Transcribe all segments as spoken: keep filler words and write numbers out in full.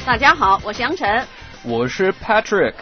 大家好，我是杨晨。 我是 Patrick.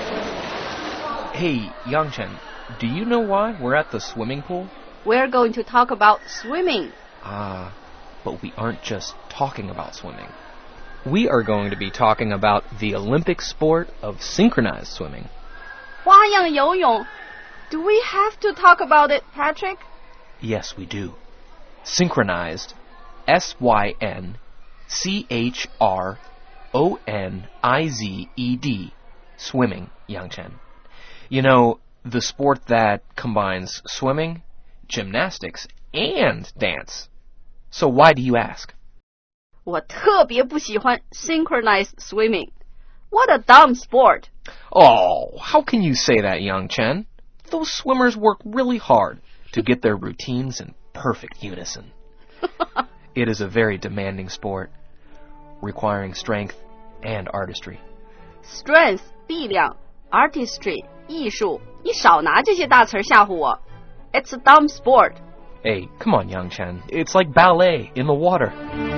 Hey, Yangchen, do you know why we're at the swimming pool? We're going to talk about swimming. Ah, but we aren't just talking about swimming. We are going to be talking about the Olympic sport of synchronized swimming. 花样游泳 Do we have to talk about it, Patrick? Yes, we do. Synchronized, S Y N C H R O N I Z E D, swimming, Yangchen. You know, the sport that combines swimming, gymnastics, and dance. So why do you ask? 我特别不喜欢 synchronized swimming. What a dumb sport. Oh, how can you say that, Yangchen? Those swimmers work really hard to get their routines in perfect unison. It is a very demanding sport, requiring strength and artistry. Strength, 力量 artistry, 艺术你少拿这些大词吓唬我 It's a dumb sport. Hey, come on, Yangchen. It's like ballet in the water.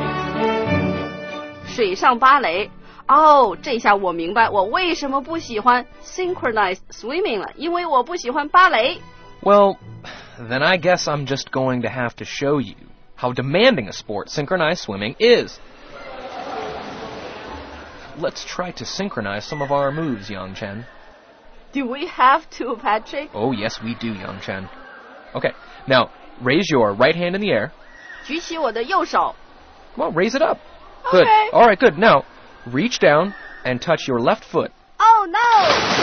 水上芭蕾哦，这下我明白我为什么不喜欢 synchronized swimming 了，因为我不喜欢芭蕾。 Well, then I guess I'm just going to have to show you how demanding a sport synchronized swimming is. Let's try to synchronize some of our moves, Yangchen. Do we have to, Patrick? Oh, yes, we do, Yangchen. Okay, now raise your right hand in the air. 举起我的右手。 Well, raise it up. Good. Okay. All right, good. Now, reach down and touch your left foot. Oh, no!